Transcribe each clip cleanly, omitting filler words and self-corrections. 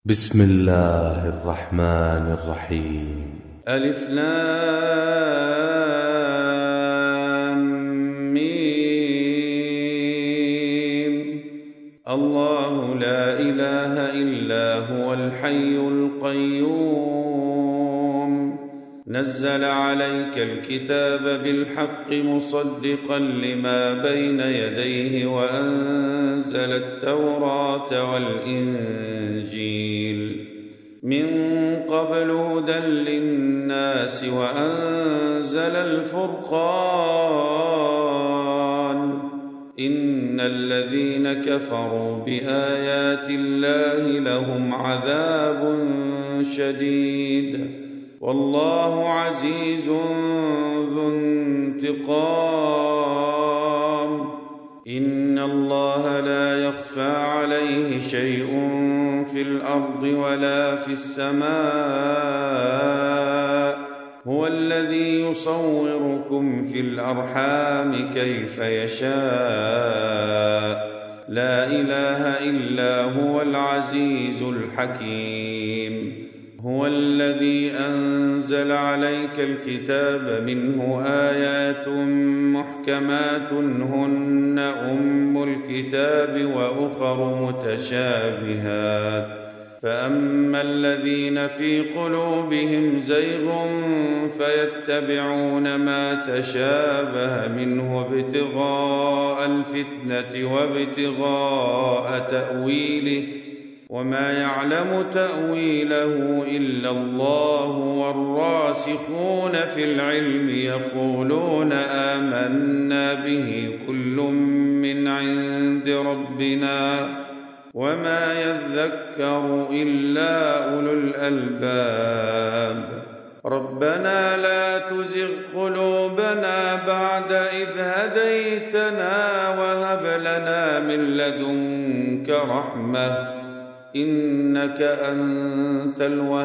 بسم الله الرحمن الرحيم. ألف لام ميم. الله لا إله إلا هو الحي القيوم نزل عليك الكتاب بالحق مصدقا لما بين يديه وأنزل التوراة والإنجيل من قبل هدى للناس وأنزل الفرقان إن الذين كفروا بآيات الله لهم عذاب شديد والله عزيز ذو انتقام إن الله لا يخفى عليه شيء في الأرض ولا في السماء هو الذي يصوركم في الأرحام كيف يشاء لا إله إلا هو العزيز الحكيم هو الذي أنزل عليك الكتاب منه آيات محكمات هن أم الكتاب وأخر متشابهات فأما الذين في قلوبهم زيغ فيتبعون ما تشابه منه ابتغاء الفتنة وابتغاء تأويله وما يعلم تأويله إلا الله والراسخون في العلم يقولون آمنا به كل من عند ربنا وما يذكر إلا أولو الألباب ربنا لا تزغ قلوبنا بعد إذ هديتنا وهب لنا من لدنك رحمة إنك أنت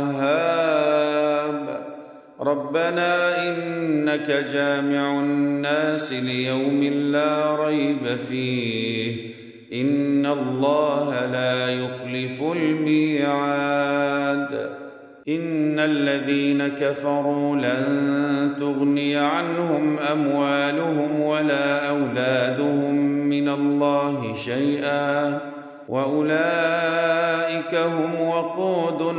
الوهاب ربنا إنك جامع الناس ليوم لا ريب فيه إن الله لا يخلف الميعاد إن الذين كفروا لن تغني عنهم أموالهم ولا أولادهم من الله شيئا وأولئك هم وقود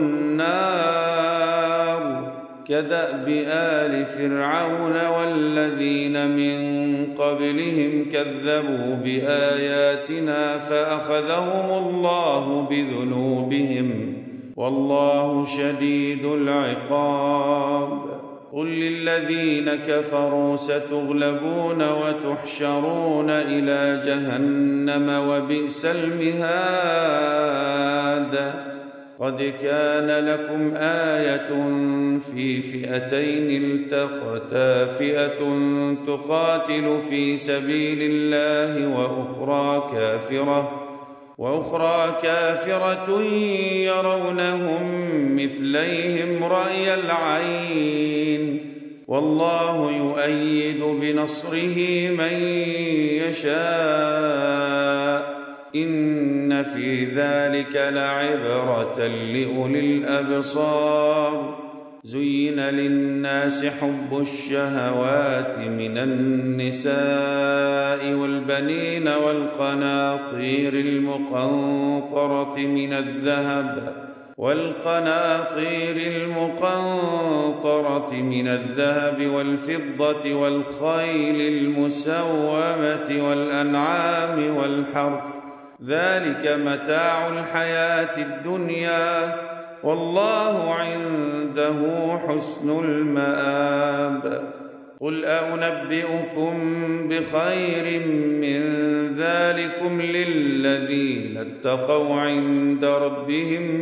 النار كدأب آل فرعون والذين من قبلهم كذبوا بآياتنا فأخذهم الله بذنوبهم والله شديد العقاب قل للذين كفروا ستغلبون وتحشرون إلى جهنم وبئس المهاد قد كان لكم آية في فئتين التقتا فئة تقاتل في سبيل الله وأخرى كافرة يرونهم مثليهم رأي العين والله يؤيد بنصره من يشاء إن في ذلك لعبرة لأولي الأبصار زين للناس حب الشهوات من النساء والبنين والقناطير المقنطرة من الذهب والفضة والخيل المسومة والأنعام والحرث ذلك متاع الحياة الدنيا والله عنده حسن المآب قل أنبئكم بخير من ذلكم للذين اتقوا عند ربهم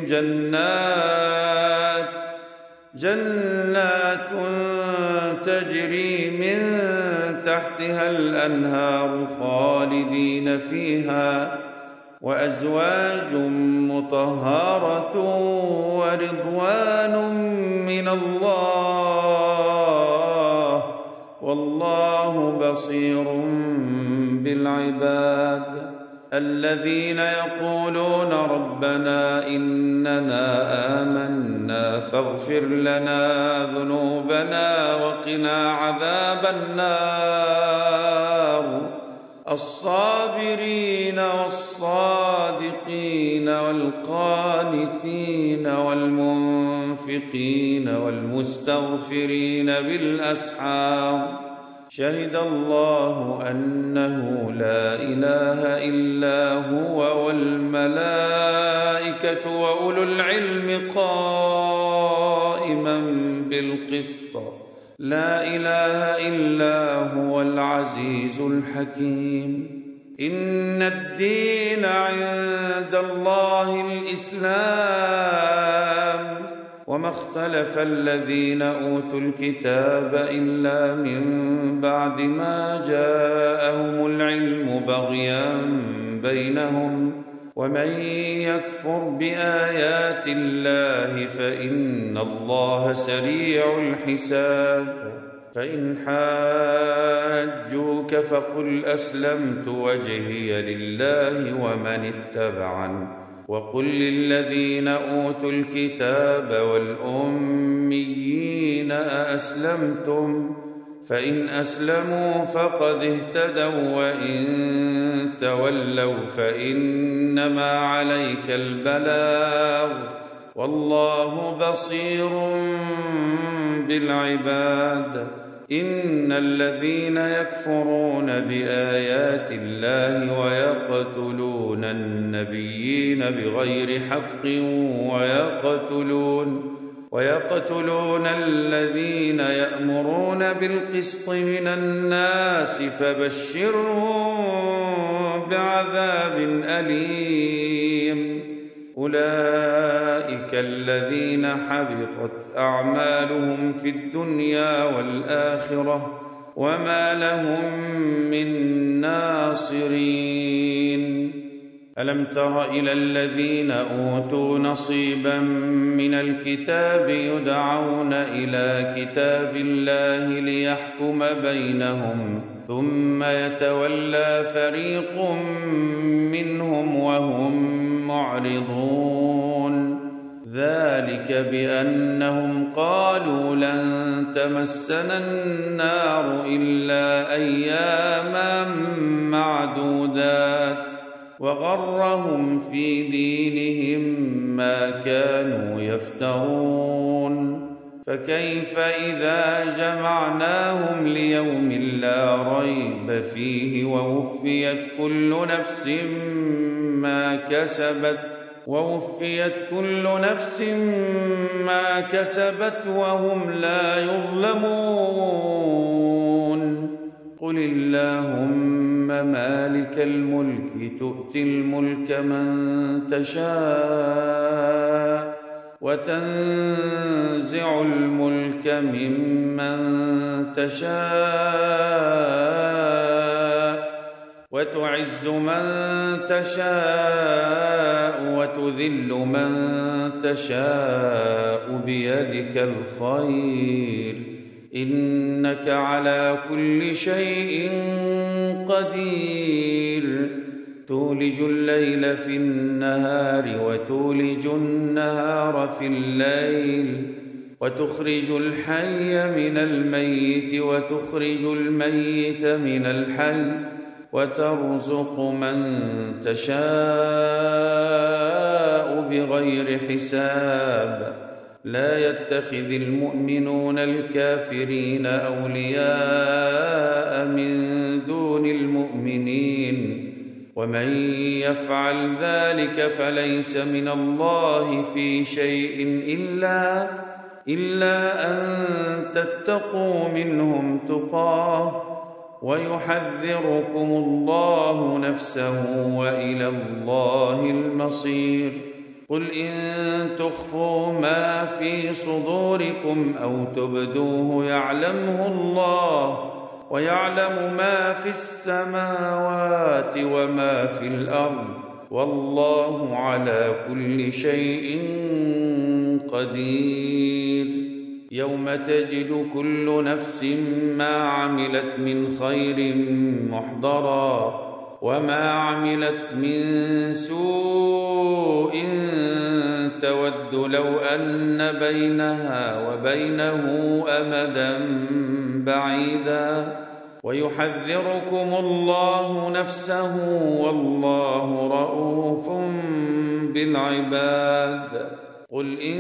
جنات تجري من تحتها الأنهار خالدين فيها وأزواج مطهرة ورضوان من الله والله بصير بالعباد الذين يقولون ربنا إننا آمنا فاغفر لنا ذنوبنا وقنا عذاب النار الصابرين والصادقين والقانتين والمنفقين والمستغفرين بالأسحار شهد الله أنه لا إله إلا هو والملائكة وأولو العلم قائما بالقسط لا إله إلا هو العزيز الحكيم إن الدين عند الله الإسلام وما اختلف الذين أوتوا الكتاب إلا من بعد ما جاءهم العلم بغيا بينهم ومن يكفر بآيات الله فإن الله سريع الحساب فإن حاجوك فقل أسلمت وجهي لله ومن اتبعني وقل للذين أوتوا الكتاب والأميين أأسلمتم فإن أسلموا فقد اهتدوا وإن تولوا فإنما عليك البلاغ والله بصير بالعباد إن الذين يكفرون بآيات الله ويقتلون النبيين بغير حق ويقتلون الذين يأمرون بالقسط من الناس فبشرهم بعذاب أليم أولئك الذين حبطت أعمالهم في الدنيا والآخرة وما لهم من ناصرين ألم تر إلى الذين أوتوا نصيبا من الكتاب يدعون إلى كتاب الله ليحكم بينهم ثم يتولى فريق منهم وهم معرضون ذلك بأنهم قالوا لن تمسنا النار إلا أياما معدودات وغرهم في دينهم ما كانوا يفترون فكيف إذا جمعناهم ليوم لا ريب فيه ووفيت كل نفس ما كسبت وهم لا يظلمون قل اللهم مالك الملك تؤتي الملك من تشاء وتنزع الملك ممن تشاء وتعز من تشاء وتذل من تشاء بيدك الخير إنك على كل شيء قدير تولج الليل في النهار وتولج النهار في الليل وتخرج الحي من الميت وتخرج الميت من الحي وترزق من تشاء بغير حساب لا يتخذ المؤمنون الكافرين أولياء من دون المؤمنين ومن يفعل ذلك فليس من الله في شيء إلا أن تتقوا منهم تقاه ويحذركم الله نفسه وإلى الله المصير قل إن تخفوا ما في صدوركم أو تبدوه يعلمه الله ويعلم ما في السماوات وما في الأرض والله على كل شيء قدير يوم تجد كل نفس ما عملت من خير محضرا وما عملت من سوء تود لو أن بينها وبينه أمدا بعيدا ويحذركم الله نفسه والله رءوف بالعباد. قل إن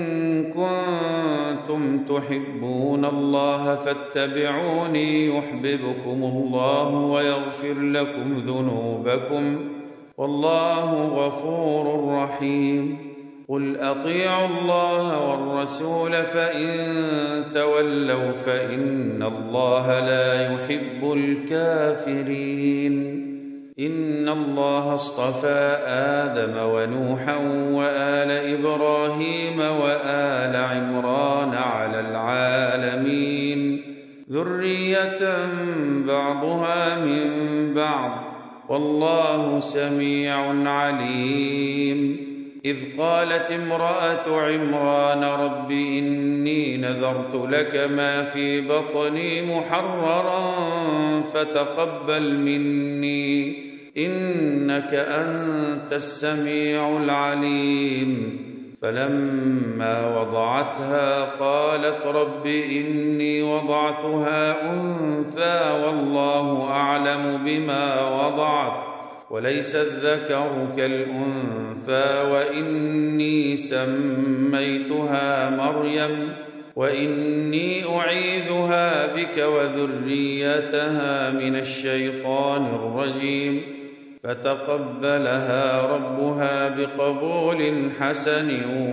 كنتم تحبون الله فاتبعوني يحببكم الله ويغفر لكم ذنوبكم والله غفور رحيم. قل أطيعوا الله والرسول فإن تولوا فإن الله لا يحب الكافرين. إن الله اصطفى آدم ونوحا وآل إبراهيم وآل عمران على العالمين ذرية بعضها من بعض والله سميع عليم. إذ قالت امرأة عمران رب إني نذرت لك ما في بطني محررا فتقبل مني إنك أنت السميع العليم. فلما وضعتها قالت رب إني وضعتها أنثى والله أعلم بما وضعت وليس الذكر كالأنثى وإني سميتها مريم وإني أعيذها بك وذريتها من الشيطان الرجيم. فتقبلها ربها بقبول حسن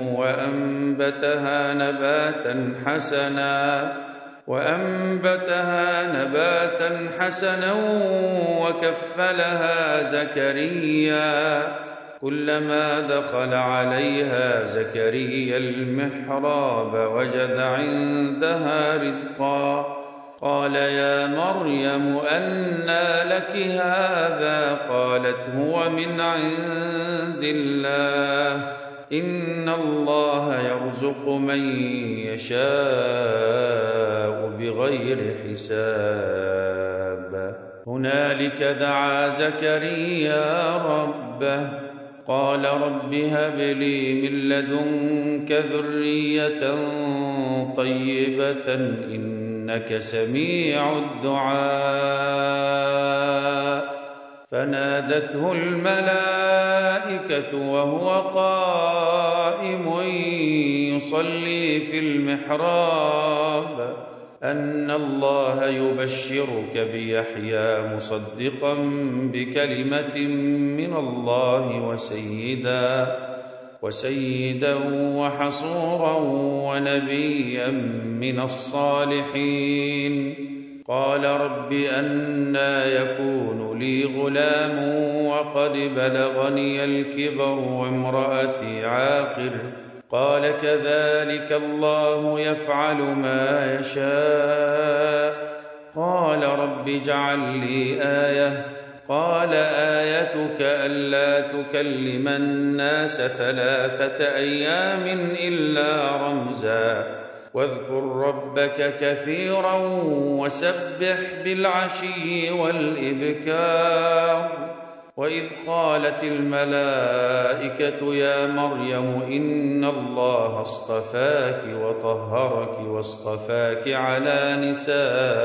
وأنبتها نباتا حسنا وكفلها زكريا. كلما دخل عليها زكريا المحراب وجد عندها رزقا قال يا مريم أنى لك هذا قالت هو من عند الله إن الله يرزق من يشاء بغير حساب. هنالك دعا زكريا ربه قال رب هب لي من لدنك ذرية طيبة إنك سميع الدعاء. فنادته الملائكة وهو قائم يصلي في المحراب أن الله يبشرك بيحيى مصدقا بكلمة من الله وسيدا وحصورا ونبيا من الصالحين. قال رب أنى يكون لي غلام وقد بلغني الكبر وامرأتي عاقر قال كذلك الله يفعل ما يشاء. قال رب اجعل لي آية قال آيتك ألا تكلم الناس 3 أيام إلا رمزا واذكر ربك كثيرا وسبح بالعشي والإبكار. وإذ قالت الملائكة يا مريم إن الله اصطفاك وطهرك واصطفاك على نساء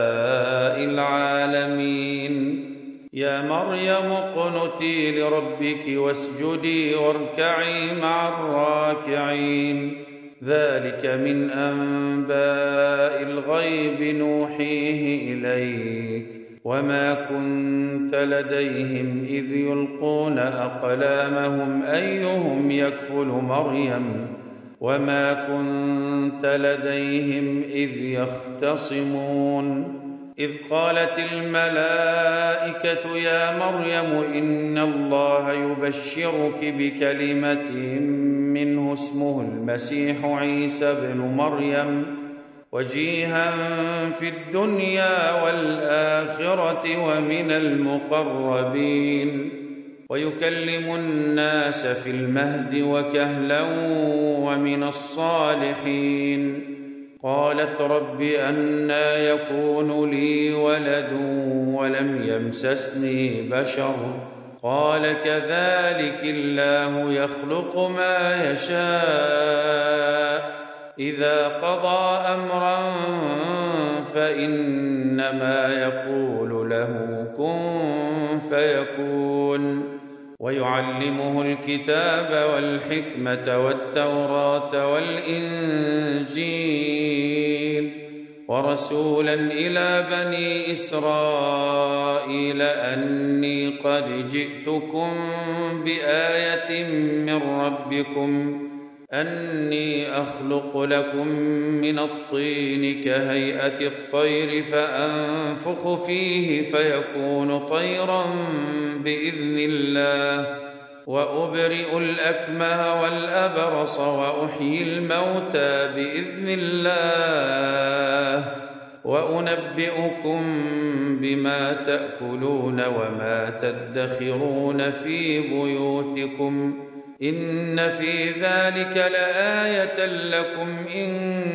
العالمين. يا مريم اقنتي لربك واسجدي واركعي مع الراكعين. ذلك من أنباء الغيب نوحيه إليك وما كنت لديهم إذ يلقون أقلامهم أيهم يكفل مريم وما كنت لديهم إذ يختصمون. إذ قالت الملائكة يا مريم إن الله يبشرك بكلمة منه اسمه المسيح عيسى بن مريم وجيها في الدنيا والآخرة ومن المقربين ويكلم الناس في المهد وكهلا ومن الصالحين. قالت رب أنى يكون لي ولد ولم يمسسني بشر قال كذلك الله يخلق ما يشاء إذا قضى أمرا فإنما يقول له كن فيكون ويعلمه الكتاب والحكمة والتوراة والإنجيل ورسولا إلى بني إسرائيل أني قد جئتكم بآية من ربكم أني أخلق لكم من الطين كهيئة الطير فأنفخ فيه فيكون طيرا بإذن الله وأبرئ الأكمه والأبرص وأحيي الموتى بإذن الله وأنبئكم بما تأكلون وما تدخرون في بيوتكم إن في ذلك لآية لكم إن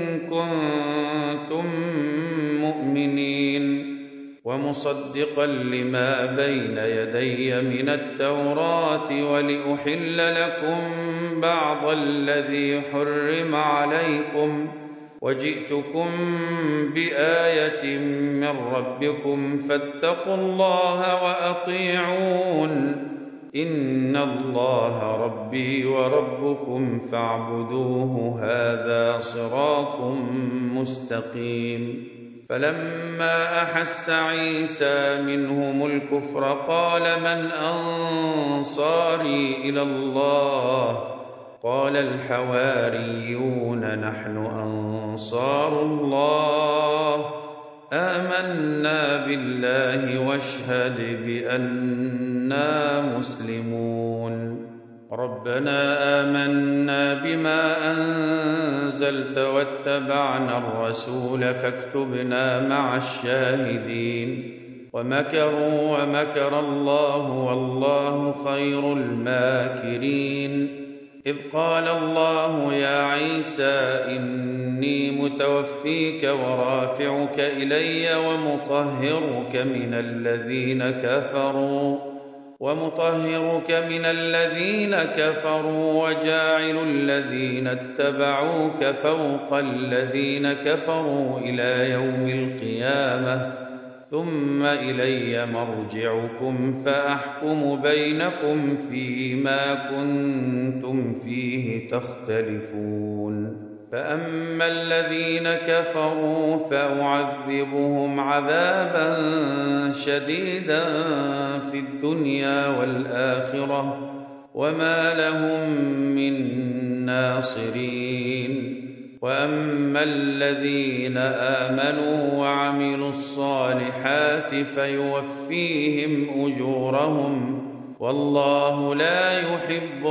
كنتم مؤمنين ومصدقا لما بين يدي من التوراة ولأحل لكم بعض الذي حرم عليكم وجئتكم بآية من ربكم فاتقوا الله وأطيعون إن الله ربي وربكم فاعبدوه هذا صراط مستقيم فلما أحس عيسى منهم الكفر قال من أنصاري إلى الله قال الحواريون نحن أنصار الله آمنا بالله واشهد بأننا مسلمون ربنا آمنا بما أنزلت واتبعنا الرسول فاكتبنا مع الشاهدين ومكروا ومكر الله والله خير الماكرين إذ قال الله يا عيسى إني متوفيك ورافعك إلي ومطهرك من الذين كفروا وجاعل الذين اتبعوك فوق الذين كفروا إلى يوم القيامة ثم إلي مرجعكم فأحكم بينكم فيما كنتم فيه تختلفون فأما الذين كفروا فأعذبهم عذابا شديدا في الدنيا والآخرة وما لهم من ناصرين وأما الذين آمنوا وعملوا الصالحات فيوفيهم أجورهم والله لا يحب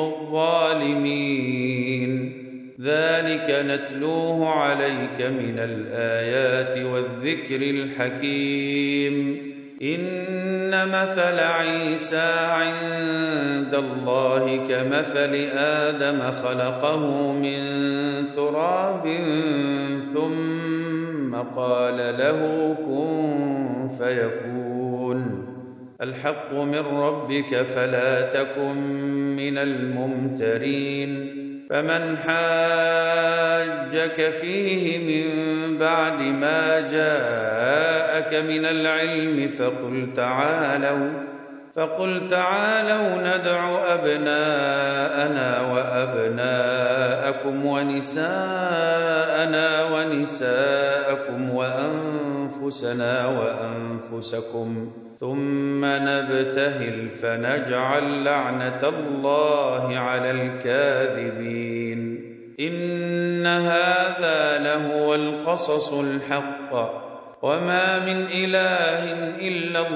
الظالمين ذلك نتلوه عليك من الآيات والذكر الحكيم إن مثل عيسى عند الله كمثل آدم خلقه من تراب ثم قال له كن فيكون الحق من ربك فلا تكن من الممترين فمن حاجك فيه من بعد ما جاءك من العلم فقل تعالوا ندع أبناءنا وأبناءكم ونساءنا ونساءكم وأنفسنا وأنفسكم ثم نبتهل فنجعل لعنة الله على الكاذبين إن هذا لهو القصص الحق وما من إله إلا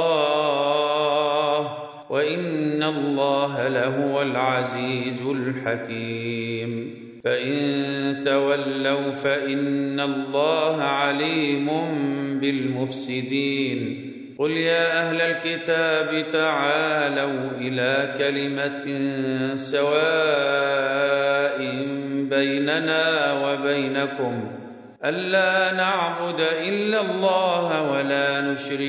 الله وإن الله لهو العزيز الحكيم فإن تولوا فإن الله عليم بالمفسدين قل يا أهل الكتاب تعالوا إلى كلمة سواء بيننا وبينكم ألا نعبد إلا الله ولا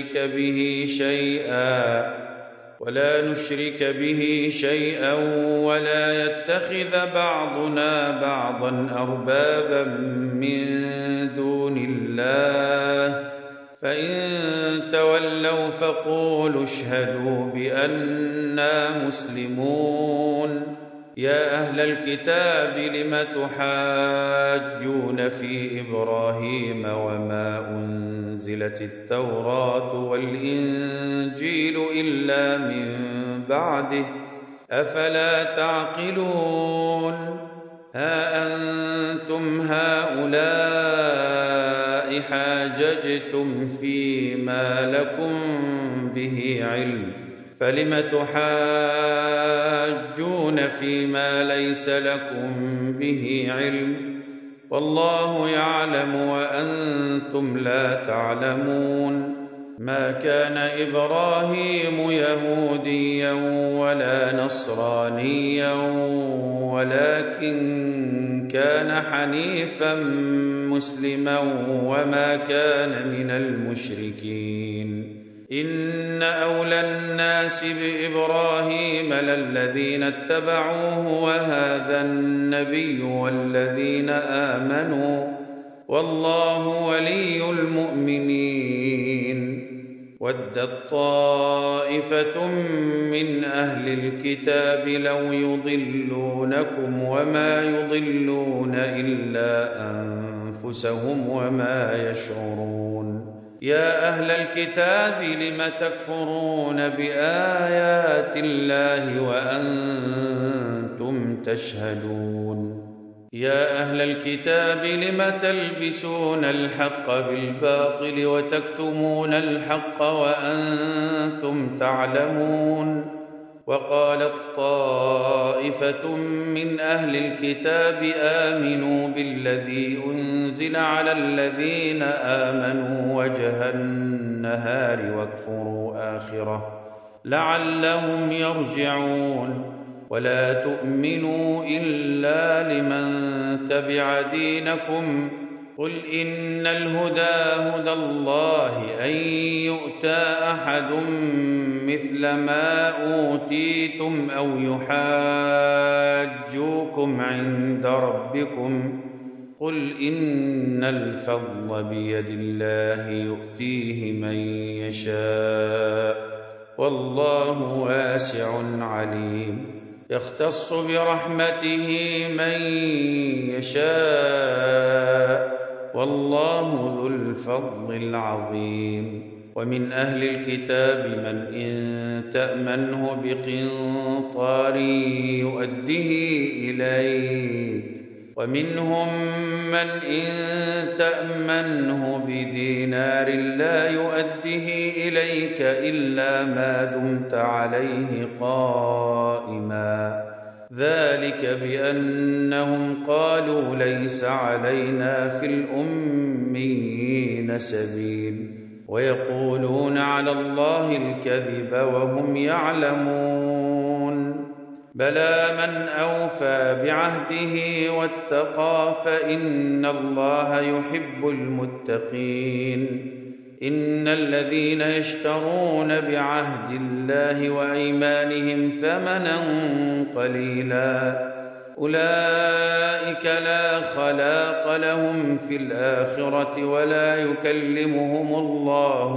نشرك به شيئا ولا يتخذ بعضنا بعضا أربابا من دون الله فإن تولوا فقولوا اشهدوا بأننا مسلمون. يا أهل الكتاب لم تحاجون في إبراهيم وما أنزلت التوراة والإنجيل إلا من بعده أفلا تعقلون. ها أنتم هؤلاء حاججتم فيما لكم به علم فلم تحاجون فيما ليس لكم به علم والله يعلم وأنتم لا تعلمون. ما كان إبراهيم يهوديا ولا نصرانيا ولكن كان حنيفا مسلما وما كان من المشركين. إن أولى الناس بإبراهيم للذين اتبعوه وهذا النبي والذين آمنوا والله ولي المؤمنين. ودت طائفة من أهل الكتاب لو يضلونكم وما يضلون إلا أنفسهم وما يشعرون. يا أهل الكتاب لم تكفرون بآيات الله وأنتم تشهدون. يا أهل الكتاب لم تلبسون الحق بالباطل وتكتمون الحق وأنتم تعلمون. وقالت طائفة من أهل الكتاب آمنوا بالذي أنزل على الذين آمنوا وجه النهار واكفروا آخره لعلهم يرجعون. ولا تؤمنوا إلا لمن تبع دينكم قل إن الهدى هدى الله أن يؤتى أحد مثل ما أوتيتم أو يحاجوكم عند ربكم قل إن الفضل بيد الله يؤتيه من يشاء والله واسع عليم. يختص برحمته من يشاء والله ذو الفضل العظيم. ومن أهل الكتاب من إن تأمنه بقنطار يؤده إليك ومنهم من إن تأمنه بدينار لا يؤده إليك إلا ما دمت عليه قائما ذلك بأنهم قالوا ليس علينا في الأميين سبيل ويقولون على الله الكذب وهم يعلمون. بلى من أوفى بعهده واتقى فإن الله يحب المتقين. إن الذين يشترون بعهد الله وأيمانهم ثمنا قليلا أولئك لا خلاق لهم في الآخرة ولا يكلمهم الله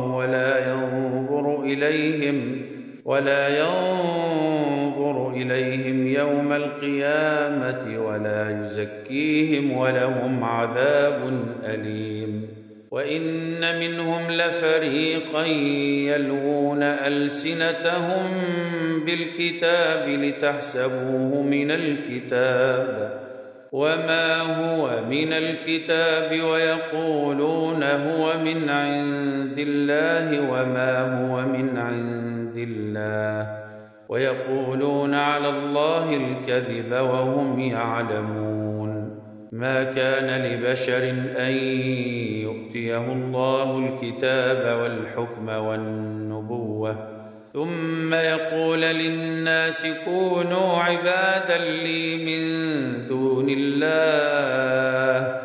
ولا ينظر إليهم يوم القيامة ولا يزكيهم ولهم عذاب أليم. وإن منهم لفريقا يلوون ألسنتهم بالكتاب لتحسبوه من الكتاب وما هو من الكتاب ويقولون هو من عند الله وما هو من عند الله ويقولون على الله الكذب وهم يعلمون. ما كان لبشر أن يؤتيه الله الكتاب والحكم والنبوة ثم يقول للناس كونوا عبادا لي من دون الله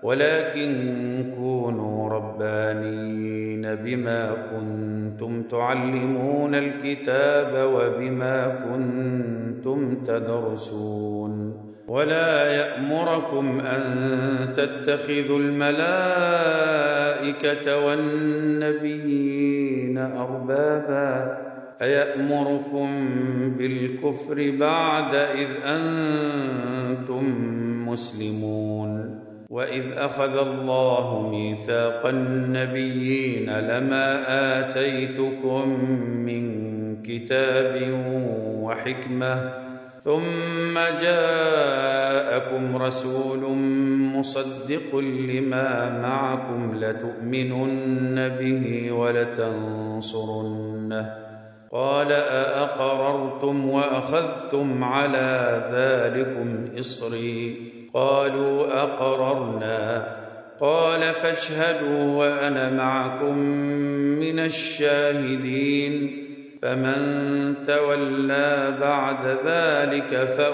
ولكن كونوا ربانيين بما كنتم تعلمون الكتاب وبما كنتم تدرسون. ولا يأمركم أن تتخذوا الملائكة والنبيين أربابا أيأمركم بالكفر بعد إذ أنتم مسلمون. وإذ أخذ الله ميثاق النبيين لما آتيتكم من كتاب وحكمة ثم جاءكم رسول مصدق لما معكم لتؤمنن به ولتنصرنه قال أأقررتم وأخذتم على ذلكم إصري قالوا أقررنا قال فاشهدوا وأنا معكم من الشاهدين. فمن تولى بعد ذلك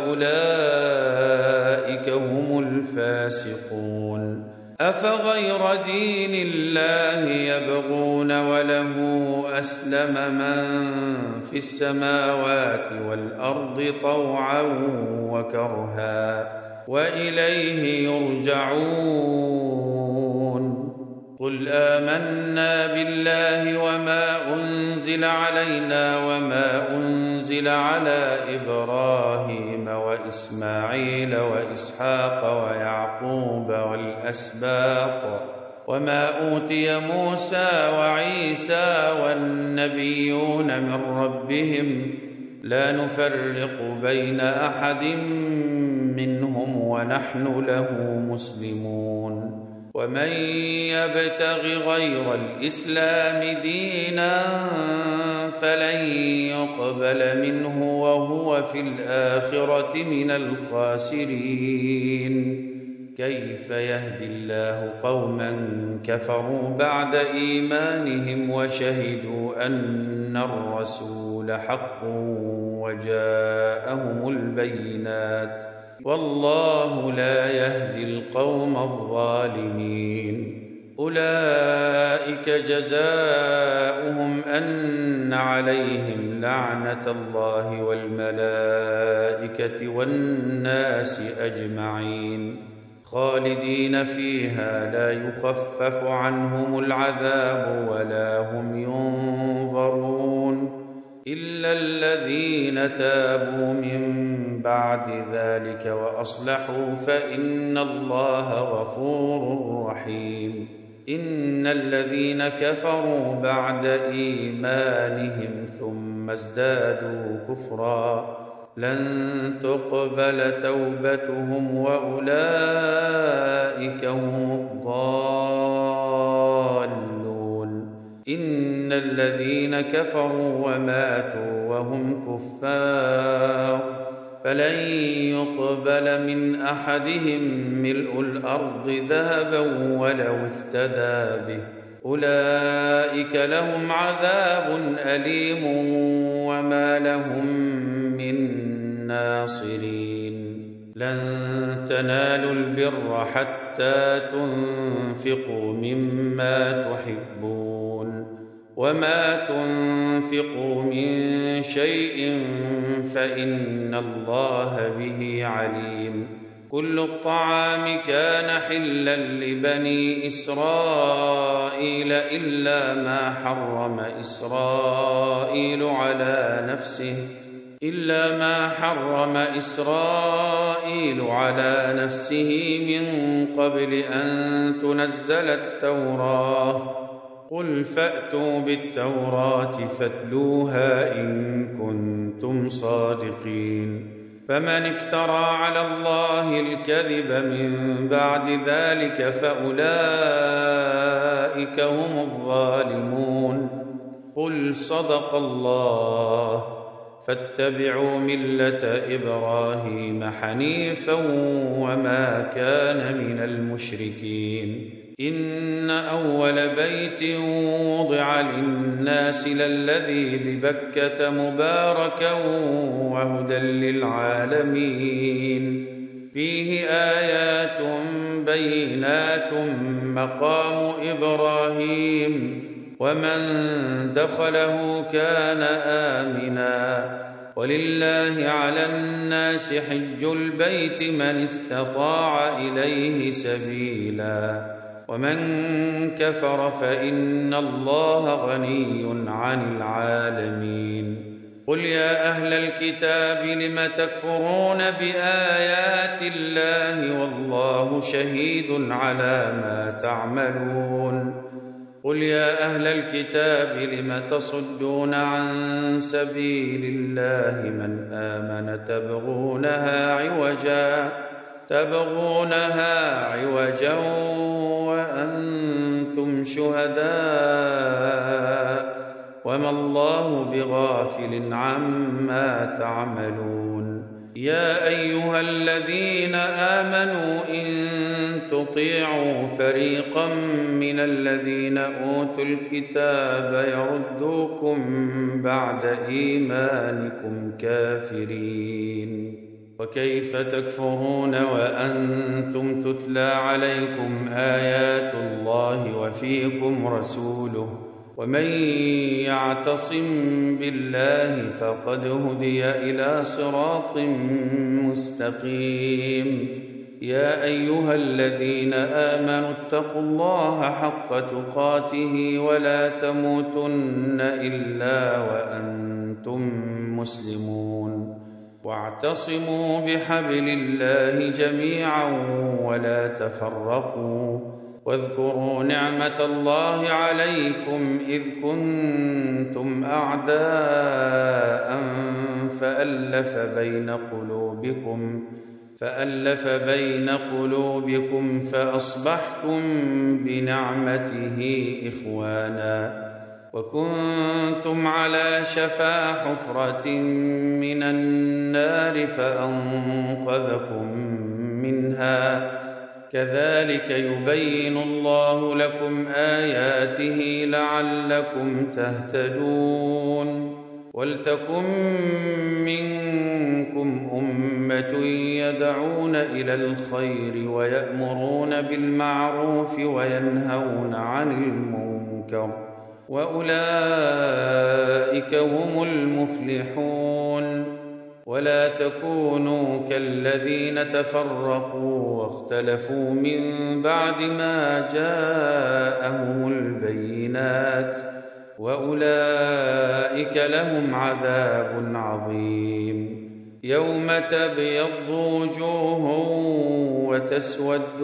فأولئك هم الفاسقون. أفغير دين الله يبغون وله أسلم من في السماوات والأرض طوعا وكرها وإليه يرجعون. قل آمنا بالله وما أنزل علينا وما أنزل على إبراهيم وإسماعيل وإسحاق ويعقوب والأسباط وما أوتي موسى وعيسى والنبيون من ربهم لا نفرق بين أحد منهم ونحن له مسلمون. ومن يبتغ غير الإسلام دينا فلن يقبل منه وهو في الآخرة من الخاسرين. كيف يهدي الله قوما كفروا بعد إيمانهم وشهدوا أن الرسول حق وجاءهم البينات والله لا يهدي القوم الظالمين. أولئك جزاؤهم أن عليهم لعنة الله والملائكة والناس أجمعين خالدين فيها لا يخفف عنهم العذاب ولا هم ينظرون إلا الذين تابوا من بعد ذلك وأصلحوا فإن الله غفور رحيم. إن الذين كفروا بعد إيمانهم ثم ازدادوا كفرا لن تقبل توبتهم وأولئك هم الضالون. إن الذين كفروا وماتوا وهم كفار فلن يقبل من أحدهم ملء الأرض ذهبا ولو افتدى به أولئك لهم عذاب أليم وما لهم من ناصرين. لن تنالوا البر حتى تنفقوا مما تحبون وما تنفقوا من شيء فإن الله به عليم. كل الطعام كان حلا لبني إسرائيل إلا ما حرم إسرائيل على نفسه من قبل أن تنزل التوراة. قل فأتوا بالتوراة فاتلوها إن كنتم صادقين. فمن افترى على الله الكذب من بعد ذلك فأولئك هم الظالمون. قل صدق الله فاتبعوا ملة إبراهيم حنيفا وما كان من المشركين. إن أول بيت وضع للناس للذي ببكة مباركا وهدى للعالمين فيه آيات بينات مقام إبراهيم ومن دخله كان آمنا ولله على الناس حج البيت من استطاع إليه سبيلا ومن كفر فإن الله غني عن العالمين قل يا أهل الكتاب لم تكفرون بآيات الله والله شهيد على ما تعملون قل يا أهل الكتاب لم تصدون عن سبيل الله من آمن تبغونها عوجا وأنتم شهداء وما الله بغافل عما تعملون يا أيها الذين آمنوا إن تطيعوا فريقا من الذين أوتوا الكتاب يردوكم بعد إيمانكم كافرين وكيف تكفرون وأنتم تتلى عليكم آيات الله وفيكم رسوله ومن يعتصم بالله فقد هدي إلى صراط مستقيم يا أيها الذين آمنوا اتقوا الله حق تقاته ولا تموتن إلا وأنتم مسلمون واعتصموا بحبل الله جميعا ولا تفرقوا واذكروا نعمة الله عليكم إذ كنتم أعداء فألف بين قلوبكم فأصبحتم بنعمته إخوانا وكنتم على شفا حفرة من النار فأنقذكم منها كذلك يبين الله لكم آياته لعلكم تهتدون ولتكن منكم أمة يدعون إلى الخير ويأمرون بالمعروف وينهون عن المنكر وأولئك هم المفلحون ولا تكونوا كالذين تفرقوا واختلفوا من بعد ما جاءهم البينات وأولئك لهم عذاب عظيم يوم تبيض وجوه وتسود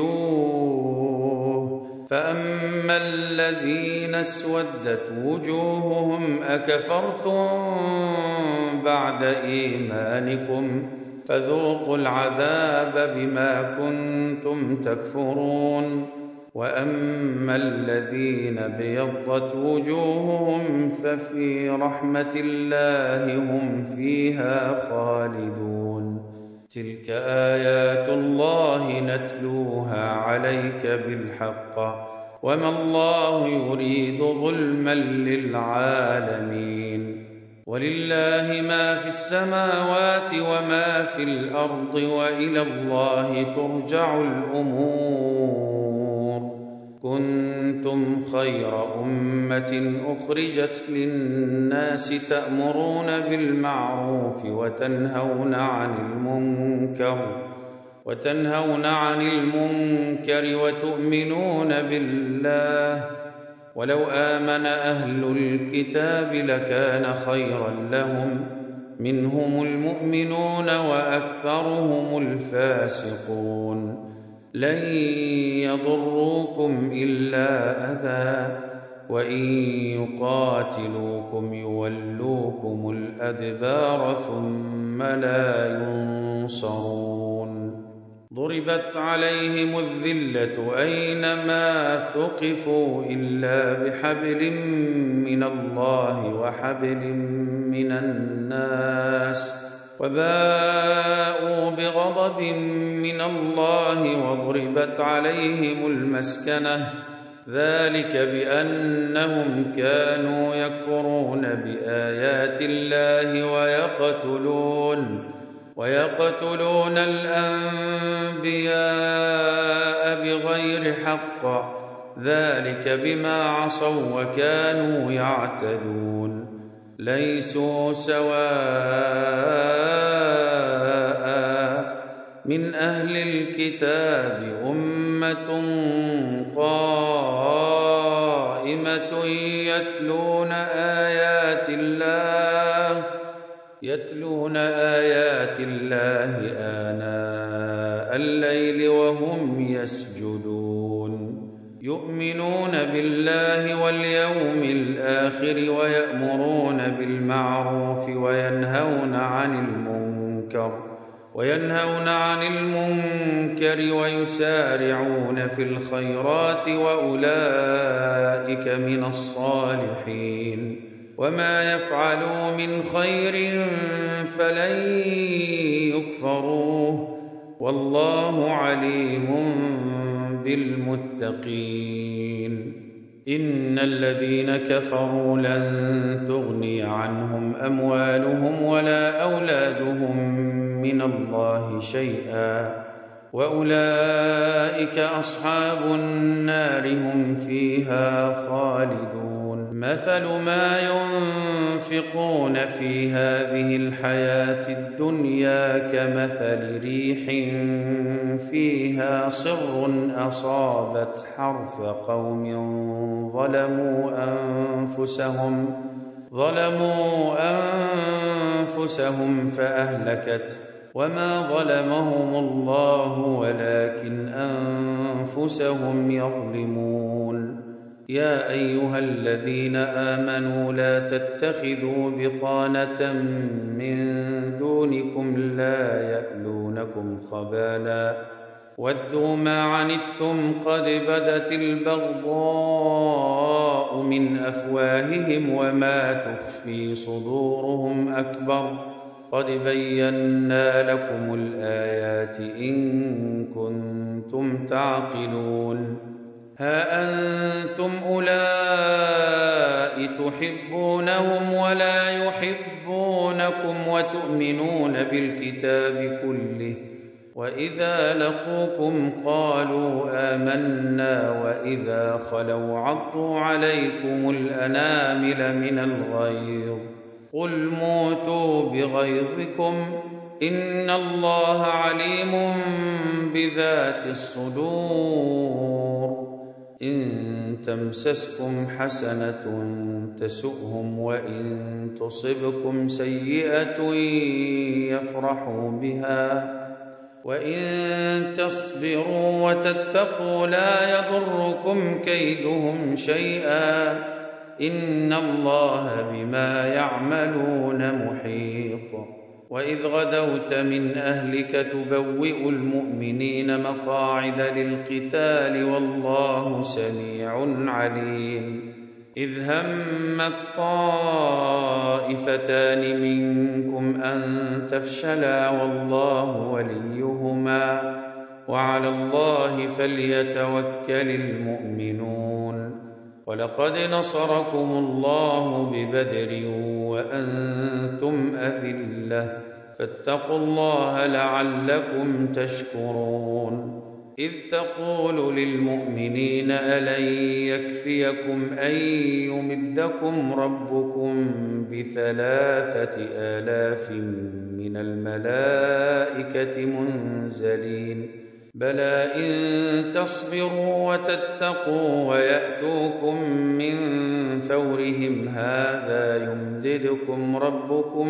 وجوه فأما الذين اسودت وجوههم أكفرتم بعد إيمانكم فذوقوا العذاب بما كنتم تكفرون وأما الذين ابيضت وجوههم ففي رحمة الله هم فيها خالدون تلك آيات الله نتلوها عليك بالحق وما الله يريد ظلما للعالمين ولله ما في السماوات وما في الأرض وإلى الله ترجع الأمور كنتم خير أمة أخرجت للناس تأمرون بالمعروف وتنهون عن المنكر وتؤمنون بالله ولو آمن أهل الكتاب لكان خيرا لهم منهم المؤمنون وأكثرهم الفاسقون لن يضروكم إلا أذى وإن يقاتلوكم يولوكم الأدبار ثم لا ينصرون ضربت عليهم الذلة أينما ثقفوا إلا بحبل من الله وحبل من الناس وباءوا بغضب من الله وضربت عليهم المسكنة ذلك بأنهم كانوا يكفرون بآيات الله ويقتلون الأنبياء الحق ذلك بما عصوا وكانوا يعتدون ليسوا سواء من أهل الكتاب أمة قائمة يتلون آيات الله آناء الليل وهم يسجدون يؤمنون بالله واليوم الآخر ويأمرون بالمعروف وينهون عن المنكر ويسارعون في الخيرات وأولئك من الصالحين وما يفعلوا من خير فلن يكفروه والله عليم بالمتقين إن الذين كفروا لن تغني عنهم أموالهم ولا أولادهم من الله شيئا وأولئك أصحاب النار هم فيها خالدون مثل ما ينفقون في هذه الحياة الدنيا كمثل ريح فيها صر أصابت حرث قوم ظلموا أنفسهم فأهلكته وما ظلمهم الله ولكن أنفسهم يظلمون يا أيها الذين آمنوا لا تتخذوا بطانة من دونكم لا يألونكم خبالا ودوا ما عنتم قد بدت البغضاء من أفواههم وما تخفي صدورهم أكبر قد بينا لكم الآيات إن كنتم تعقلون ها أنتم أولئك تحبونهم ولا يحبونكم وتؤمنون بالكتاب كله وإذا لقوكم قالوا آمنا وإذا خلوا عضوا عليكم الأنامل من الغيظ قل موتوا بغيظكم إن الله عليم بذات الصدور إن تمسسكم حسنة تسؤهم وإن تصبكم سيئة يفرحوا بها وإن تصبروا وتتقوا لا يضركم كيدهم شيئا إن الله بما يعملون محيط وإذ غدوت من أهلك تبوئ المؤمنين مقاعد للقتال والله سميع عليم إذ همت طائفتان منكم أن تفشلا والله وليهما وعلى الله فليتوكل المؤمنون ولقد نصركم الله ببدر وأنتم أذلة فاتقوا الله لعلكم تشكرون إذ تقول للمؤمنين ألن يكفيكم أن يمدكم ربكم ب3,000 من الملائكة منزلين بلى إن تصبروا وتتقوا ويأتوكم من فورهم هذا يمددكم ربكم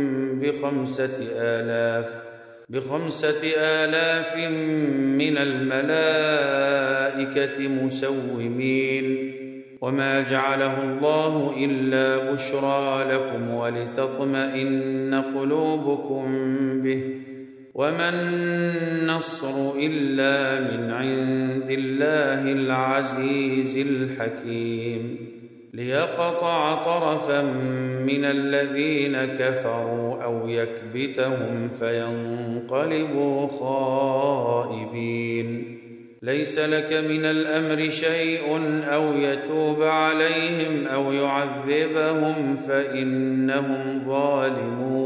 ب5,000 من الملائكة مسومين وما جعله الله إلا بشرى لكم ولتطمئن قلوبكم به وما النصر إلا من عند الله العزيز الحكيم ليقطع طرفا من الذين كفروا أو يكبتهم فينقلبوا خائبين ليس لك من الأمر شيء أو يتوب عليهم أو يعذبهم فإنهم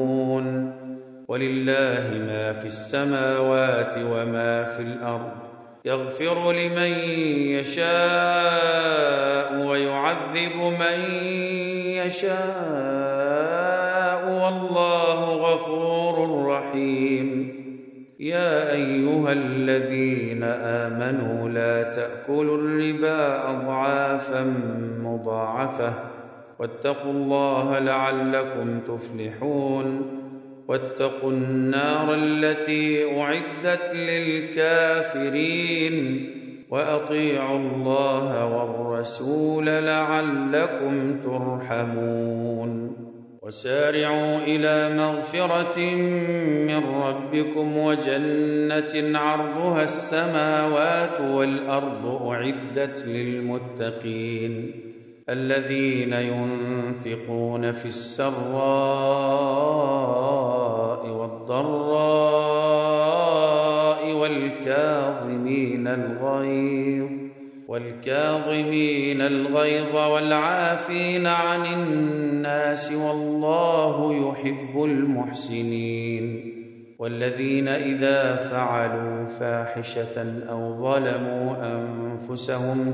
ظالمون ولله ما في السماوات وما في الأرض يغفر لمن يشاء ويعذب من يشاء، والله غفور رحيم. يا أيها الذين آمنوا لا تأكلوا الربا أضعافا مضاعفة، واتقوا الله لعلكم تفلحون. واتقوا النار التي أعدت للكافرين، وأطيعوا الله والرسول لعلكم ترحمون. وسارعوا إلى مغفرة من ربكم وجنة عرضها السماوات والأرض أعدت للمتقين، الذين ينفقون في السراء والضراء والكاظمين الغيظ والعافين عن الناس، والله يحب المحسنين. والذين إذا فعلوا فاحشة أو ظلموا أنفسهم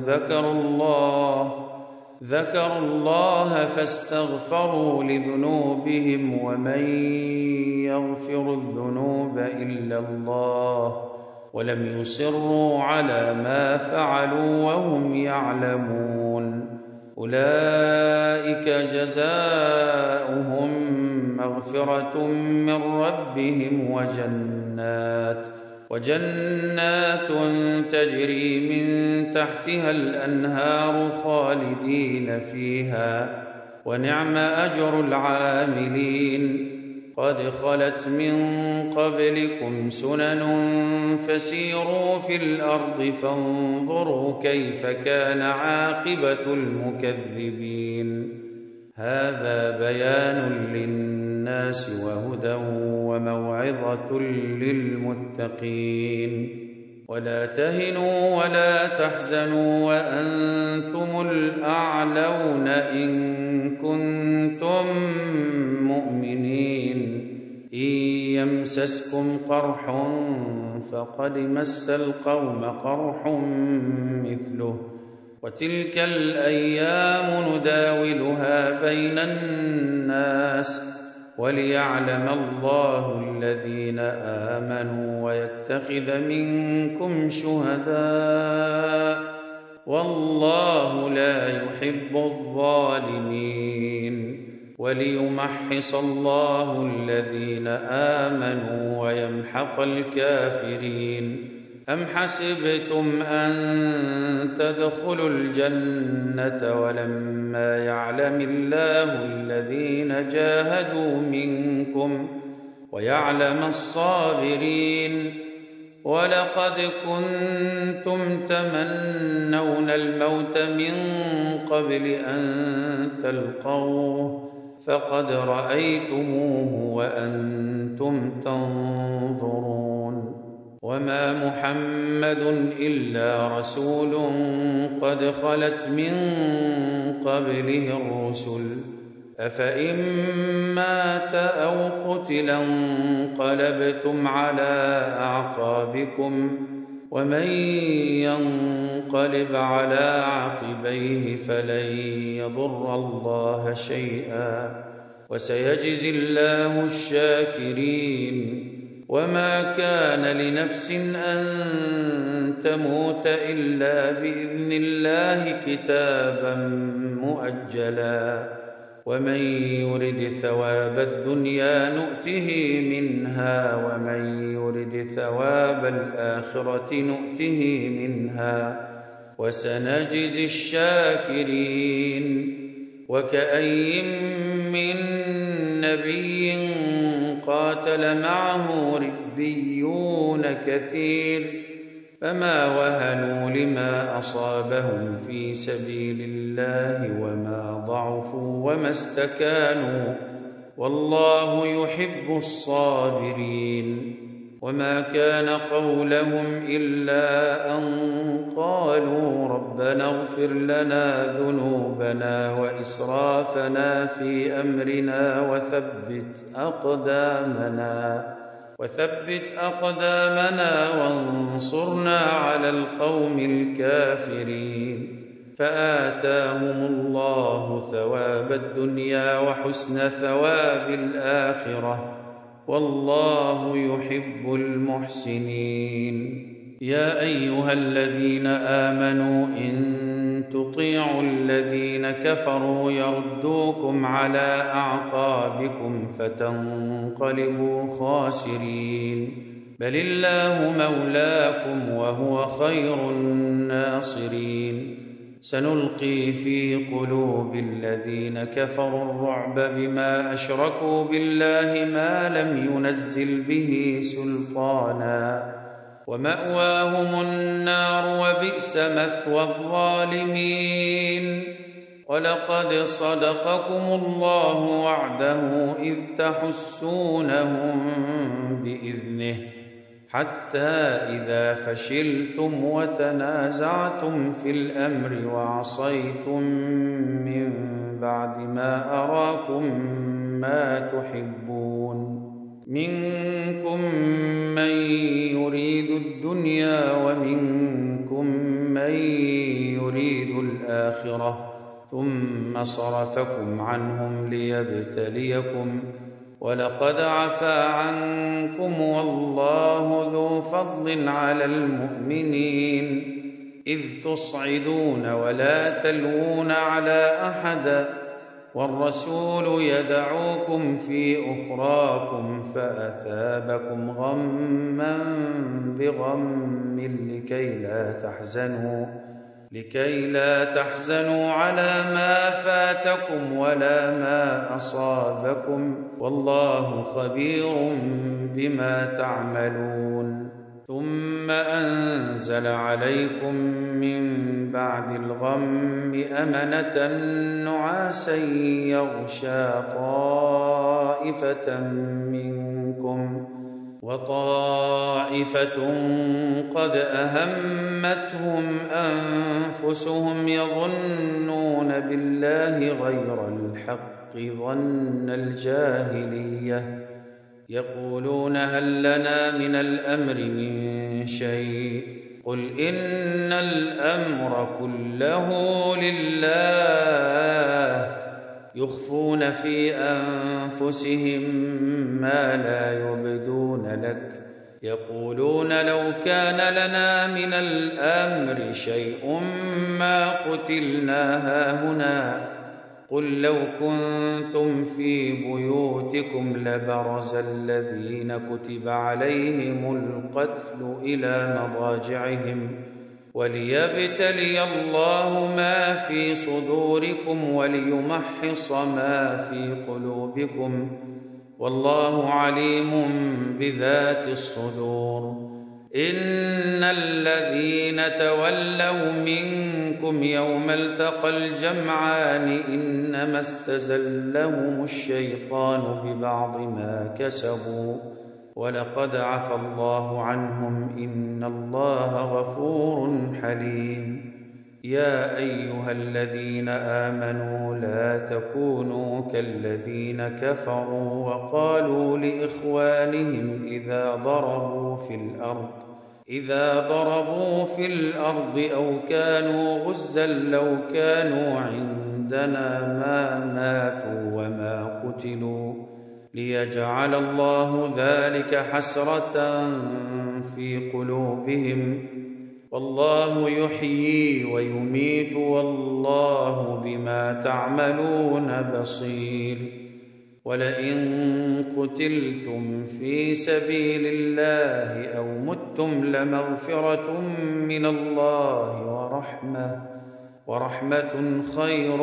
ذكروا الله فاستغفروا لذنوبهم، ومن يغفر الذنوب إلا الله، ولم يصروا على ما فعلوا وهم يعلمون. أولئك جزاؤهم مغفرة من ربهم وجنات تجري من تحتها الأنهار خالدين فيها، ونعم أجر العاملين. قد خلت من قبلكم سنن فسيروا في الأرض فانظروا كيف كان عاقبة المكذبين. هذا بيان للناس وهدى وموعظة للمتقين. ولا تهنوا ولا تحزنوا وأنتم الأعلون إن كنتم مؤمنين. إن يمسسكم قرح فقد مس القوم قرح مثله، وتلك الأيام نداولها بين الناس، وليعلم الله الذين آمنوا ويتخذ منكم شهداء، والله لا يحب الظالمين. وليمحص الله الذين آمنوا ويمحق الكافرين. أم حسبتم أن تدخلوا الجنة ولما يعلم الله الذين جاهدوا منكم ويعلم الصابرين؟ ولقد كنتم تمنون الموت من قبل أن تلقوه فقد رأيتموه وأنتم تنظرون. وما محمد إلا رسول قد خلت من قبله الرسل، أفإن مات أو قتل انقلبتم على أعقابكم، ومن ينقلب على عقبيه فلن يضر الله شيئا، وسيجزي الله الشاكرين. وما كان لنفس أن تموت إلا بإذن الله كتابا مؤجلا، ومن يرد ثواب الدنيا نؤته منها، ومن يرد ثواب الآخرة نؤته منها، وسنجزي الشاكرين. وكأي من نبي قاتل معه ربيون كثير، فما وهنوا لما أصابهم في سبيل الله وما ضعفوا وما استكانوا، والله يحب الصابرين. وما كان قولهم إلا أن قالوا ربنا اغفر لنا ذنوبنا وإسرافنا في أمرنا وثبت أقدامنا وانصرنا على القوم الكافرين. فآتاهم الله ثواب الدنيا وحسن ثواب الآخرة، والله يحب المحسنين. يا أيها الذين آمنوا إن تطيعوا الذين كفروا يردوكم على أعقابكم فتنقلبوا خاسرين، بل الله مولاكم وهو خير الناصرين. سنلقي في قلوب الذين كفروا الرعب بما أشركوا بالله ما لم ينزل به سلطانا، ومأواهم النار وبئس مثوى الظالمين. ولقد صدقكم الله وعده إذ تحسونهم بإذنه، حتى إذا فشلتم وتنازعتم في الأمر وعصيتم من بعد ما أراكم ما تحبون، منكم من يريد الدنيا ومنكم من يريد الآخرة، ثم صرفكم عنهم ليبتليكم، ولقد عفا عنكم والله ذو فضل على المؤمنين، إذ تصعدون ولا تلوون على أحد والرسول يدعوكم في أخراكم فأثابكم غما بغم لكي لا تحزنوا على ما فاتكم ولا ما أصابكم، والله خبير بما تعملون. ثم أنزل عليكم من بعد الغم أمنة نعاسا يغشى طائفة منكم، وطائفة قد أهمتهم أنفسهم يظنون بالله غير الحق ظن الجاهلية، يقولون هل لنا من الأمر من شيء، قل إن الأمر كله لله، يخفون في أنفسهم ما لا يبدون لك، يقولون لو كان لنا من الأمر شيء ما قتلنا هاهنا، قل لو كنتم في بيوتكم لبرز الذين كتب عليهم القتل إلى مضاجعهم، وليبتلي الله ما في صدوركم وليمحص ما في قلوبكم، والله عليم بذات الصدور. إن الذين تولوا منكم يوم التقى الجمعان إنما استزلهم الشيطان ببعض ما كسبوا، ولقد عفى الله عنهم إن الله غفور حليم. يا أيها الذين آمنوا لا تكونوا كالذين كفروا وقالوا لإخوانهم إذا ضربوا في الأرض أو كانوا غزا لو كانوا عندنا ما ماتوا وما قتلوا، ليجعل الله ذلك حسرة في قلوبهم، والله يحيي ويميت والله بما تعملون بصير. ولئن قتلتم في سبيل الله أو متم لمغفرة من الله ورحمة خير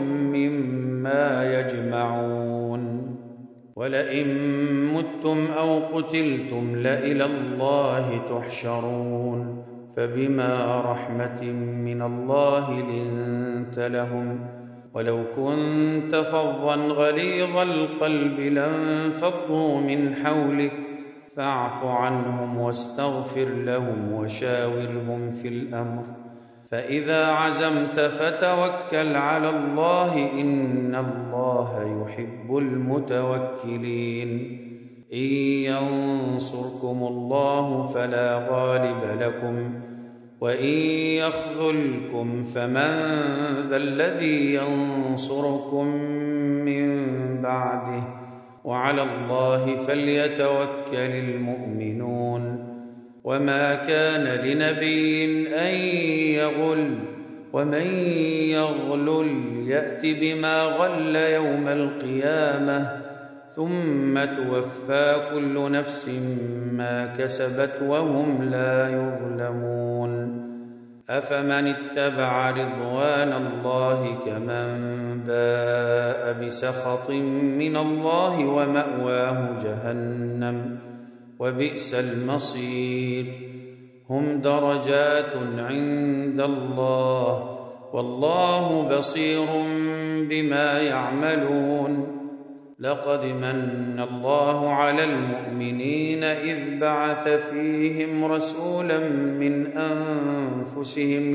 مما يجمعون. ولئن متم أو قتلتم لإلى الله تحشرون، فبما رحمة من الله لنت لهم، ولو كنت فظا غليظ القلب لانفضوا من حولك، فاعف عنهم واستغفر لهم وشاورهم في الأمر، فإذا عزمت فتوكل على الله إن الله يحب المتوكلين. إن ينصركم الله فلا غالب لكم وإن يخذلكم فمن ذا الذي ينصركم من بعده وعلى الله فليتوكل المؤمنون وما كان لنبي أن يغل ومن يغلل يأت بما غل يوم القيامة ثم توفى كل نفس ما كسبت وهم لا يظلمون أفمن اتبع رضوان الله كمن باء بسخط من الله ومأواه جهنم وبئس المصير هم درجات عند الله والله بصير بما يعملون لقد من الله على المؤمنين إذ بعث فيهم رسولا من أنفسهم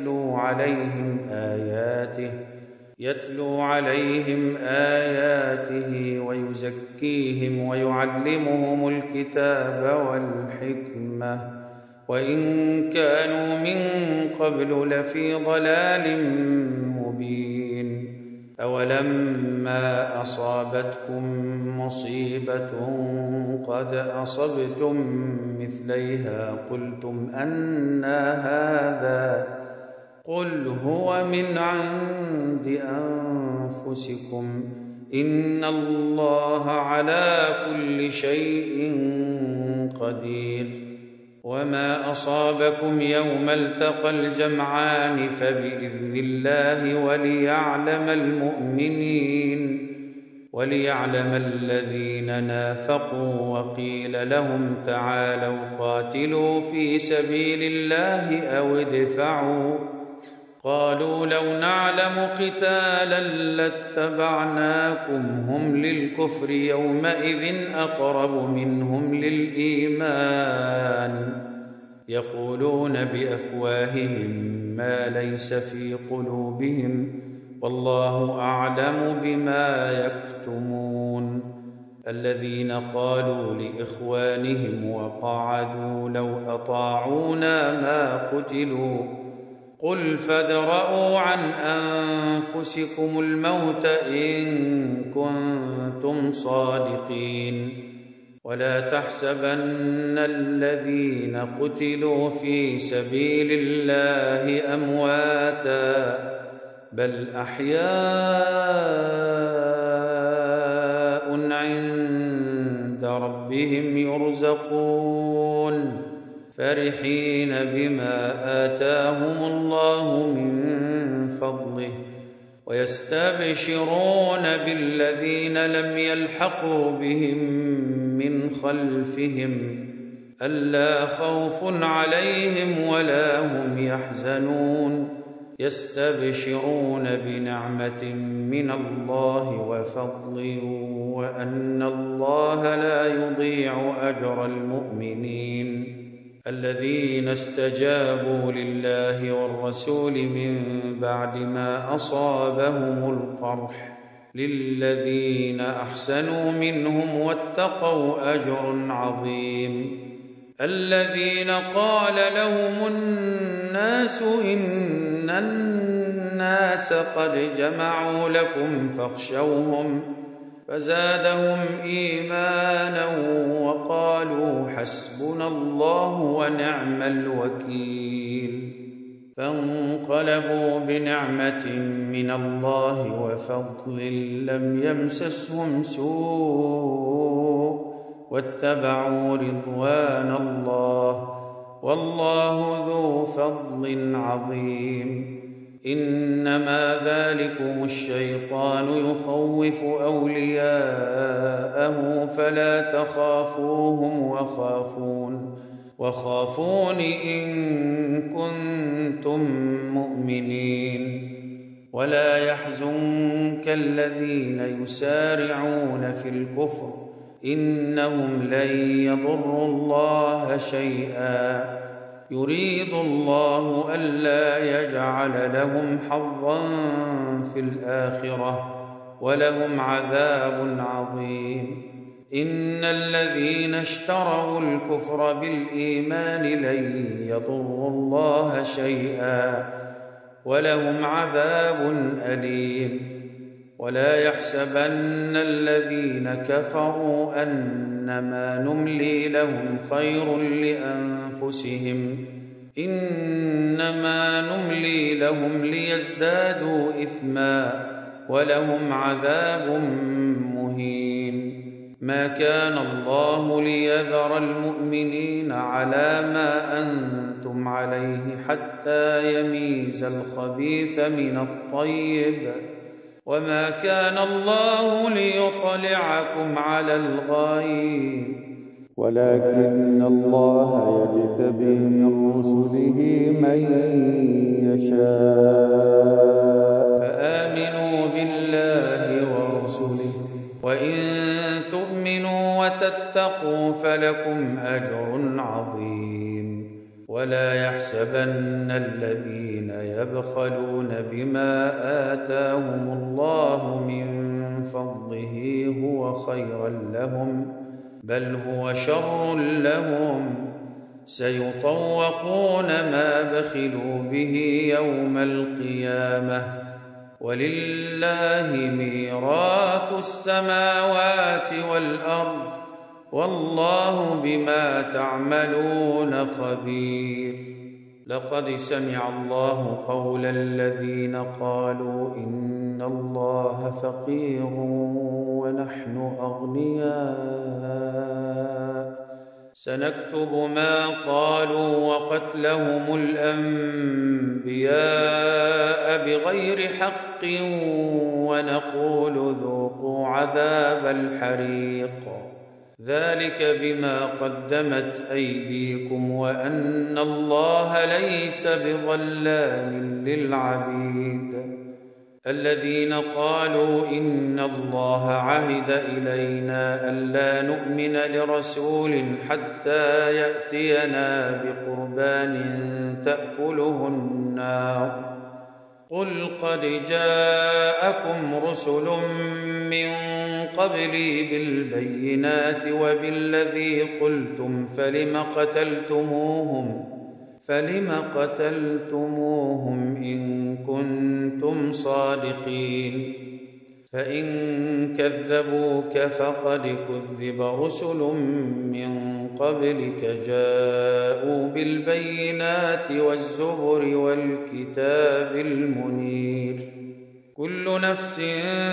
يتلو عليهم آياته ويزكيهم ويعلمهم الكتاب والحكمة وإن كانوا من قبل لفي ضلال مبين أولما أصابتكم مصيبة قد أصبتم مثليها قلتم أنى هذا قل هو من عند أنفسكم إن الله على كل شيء قدير وما أصابكم يوم التقى الجمعان فبإذن الله وليعلم الذين نافقوا وقيل لهم تعالوا قاتلوا في سبيل الله أو ادفعوا قالوا لو نعلم قتالا لاتبعناكم هم للكفر يومئذ أقرب منهم للإيمان يقولون بأفواههم ما ليس في قلوبهم والله أعلم بما يكتمون الذين قالوا لإخوانهم وقعدوا لو أطاعونا ما قتلوا قل فادرءوا عن أنفسكم الموت إن كنتم صادقين ولا تحسبن الذين قتلوا في سبيل الله أمواتا بل أحياء عند ربهم يرزقون فرحين بما آتاهم الله من فضله ويستبشرون بالذين لم يلحقوا بهم من خلفهم ألا خوف عليهم ولا هم يحزنون يستبشرون بنعمة من الله وفضل وأن الله لا يضيع أجر المؤمنين الذين استجابوا لله والرسول من بعد ما أصابهم القرح للذين أحسنوا منهم واتقوا أجر عظيم الذين قال لهم الناس إن الناس قد جمعوا لكم فاخشوهم فزادهم إيمانا وقالوا حسبنا الله ونعم الوكيل فانقلبوا بنعمة من الله وفضل لم يمسسهم سوء واتبعوا رضوان الله والله ذو فضل عظيم إنما ذلكم الشيطان يخوف أولياءه فلا تخافوهم وخافون إن كنتم مؤمنين ولا يحزنك الذين يسارعون في الكفر إنهم لن يضروا الله شيئا يريد الله ألا يجعل لهم حظا في الآخرة ولهم عذاب عظيم إن الذين اشتروا الكفر بالإيمان لن يضروا الله شيئا ولهم عذاب أليم. ولا يحسبن الذين كفروا أنما نملي لهم خير لأنفسهم إنما نملي لهم ليزدادوا إثما ولهم عذاب مهين. ما كان الله ليذر المؤمنين على ما أنتم عليه حتى يميز الخبيث من الطيب وما كان الله ليطلعكم على الغيب ولكن الله يجتبي من رسله من يشاء فآمنوا بالله ورسله وإن تؤمنوا وتتقوا فلكم أجر عظيم. ولا يحسبن الذين يبخلون بما آتاهم الله من فضله هو خيرا لهم بل هو شر لهم سيطوقون ما بخلوا به يوم القيامة ولله ميراث السماوات والأرض والله بما تعملون خبير. لقد سمع الله قول الذين قالوا إن الله فقير ونحن أغنياء سنكتب ما قالوا وقتلهم الأنبياء بغير حق ونقول ذوقوا عذاب الحريق ذلك بما قدمت أيديكم وأن الله ليس بظلام للعبيد. الذين قالوا إن الله عهد إلينا ألا نؤمن لرسول حتى يأتينا بقربان تأكله النار قل قد جاءكم رسل من قبلي بالبينات وبالذي قلتم فلم قتلتموهم إن كنتم صادقين. فإن كذبوك فقد كذب رسل من قبلك جاءوا بالبينات والزبر والكتاب المنير. كل نفس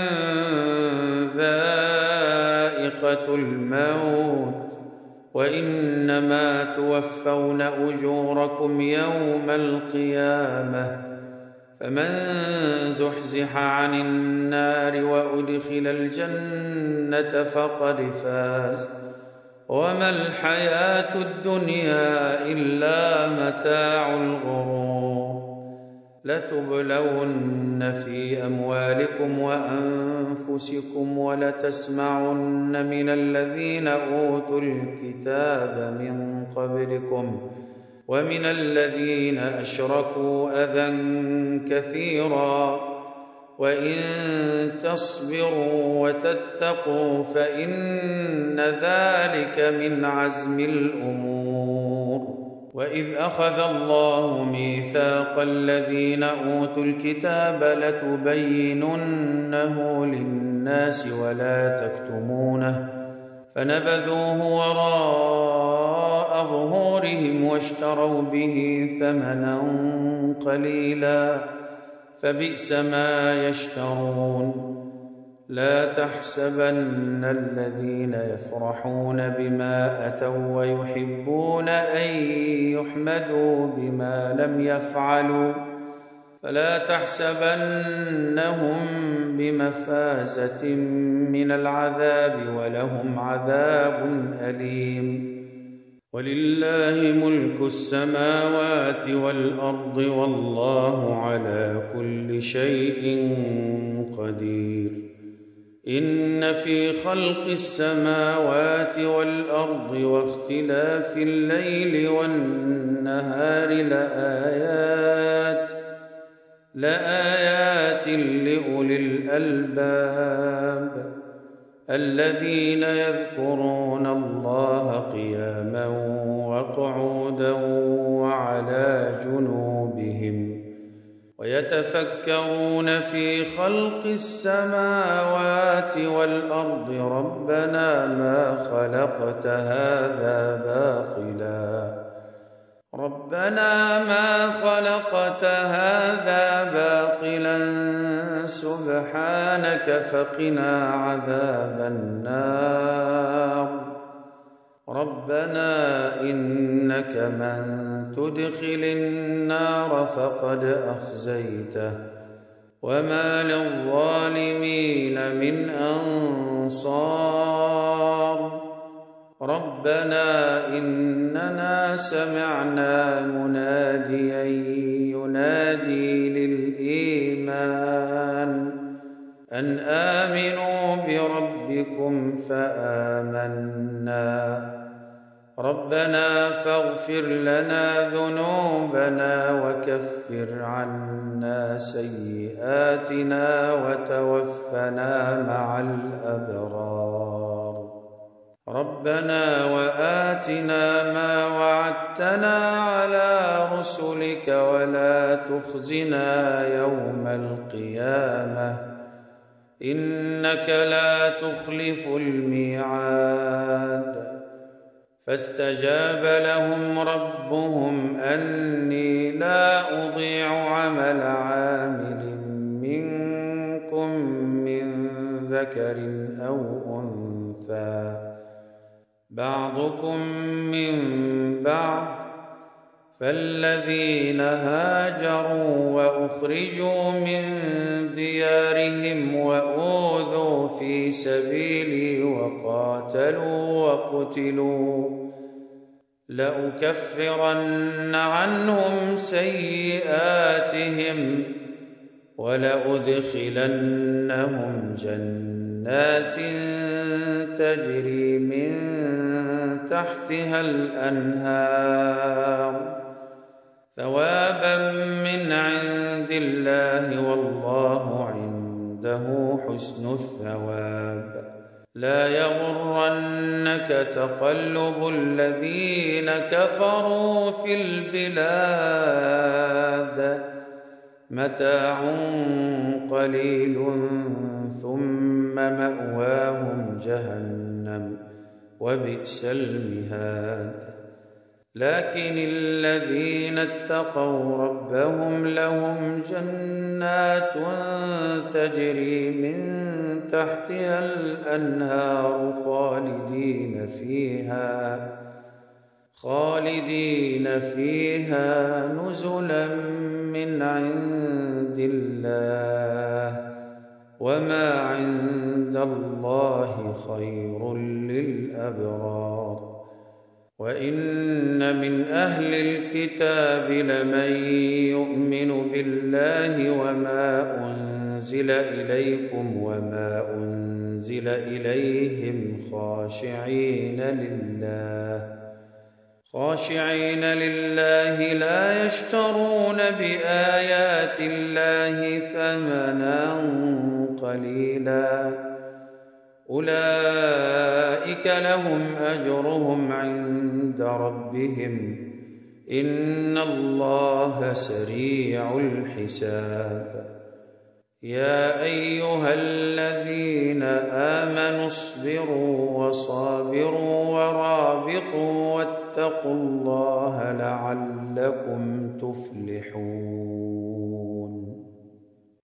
ذائقة الموت وإنما توفون أجوركم يوم القيامة فمن زحزح عن النار وأدخل الجنة فقد فاز وما الحياة الدنيا إلا متاع الغرور. لتبلون في أموالكم وأنفسكم ولتسمعن من الذين أوتوا الكتاب من قبلكم ومن الذين أشركوا أذى كثيرا وإن تصبروا وتتقوا فإن ذلك من عزم الأمور. وإذ أخذ الله ميثاق الذين أوتوا الكتاب لتبيننه للناس ولا تكتمونه فنبذوه وراء ظهورهم واشتروا به ثمنا قليلا فبئس ما يشترون. لا تحسبن الذين يفرحون بما أتوا ويحبون أن يحمدوا بما لم يفعلوا فلا تحسبنهم بمفازة من العذاب ولهم عذاب أليم. ولله ملك السماوات والأرض والله على كل شيء قدير. إن في خلق السماوات والأرض واختلاف الليل والنهار لآيات لأولي الألباب. الذين يذكرون الله قياما وقعودا وعلى جنوبهم ويتفكرون في خلق السماوات والأرض ربنا ما خلقت هذا باطلا سبحانك فقنا عذاب النار ربنا إنك من تدخل النار فقد أخزيته وما للظالمين من أنصار ربنا إننا سمعنا مناديا ينادي للإيمان أن آمنوا بربكم فآمنا ربنا فاغفر لنا ذنوبنا وكفر عنا سيئاتنا وتوفنا مع الأبرار ربنا وآتنا ما وعدتنا على رسلك ولا تخزنا يوم القيامة إنك لا تخلف الميعاد فاستجاب لهم ربهم أني لا أضيع عمل عامل منكم من ذكر أو أنثى بعضكم من بعض فالذين هاجروا وأخرجوا من ديارهم وأوذوا في سبيلي وقاتلوا وقتلوا لأكفرن عنهم سيئاتهم ولأدخلنهم جنات تجري من تحتها الأنهار ثوابا من عند الله والله عنده حسن الثواب لا يغرنك تقلب الذين كفروا في البلاد متاع قليل ثم مأواهم جهنم وبئس المهاد لكن الذين اتقوا ربهم لهم جنات تجري من تحتها الأنهار خالدين فيها نزلا من عند الله وما عند الله خير للأبرار وإن من أهل الكتاب لمن يؤمن بالله وما أنزل إليكم وما أنزل إليهم خاشعين لله لا يشترون بآيات الله ثمنا قليلا أولئك لهم أجرهم عند ربهم إن الله سريع الحساب يا أيها الذين آمنوا اصبروا وصابروا ورابطوا واتقوا الله لعلكم تفلحون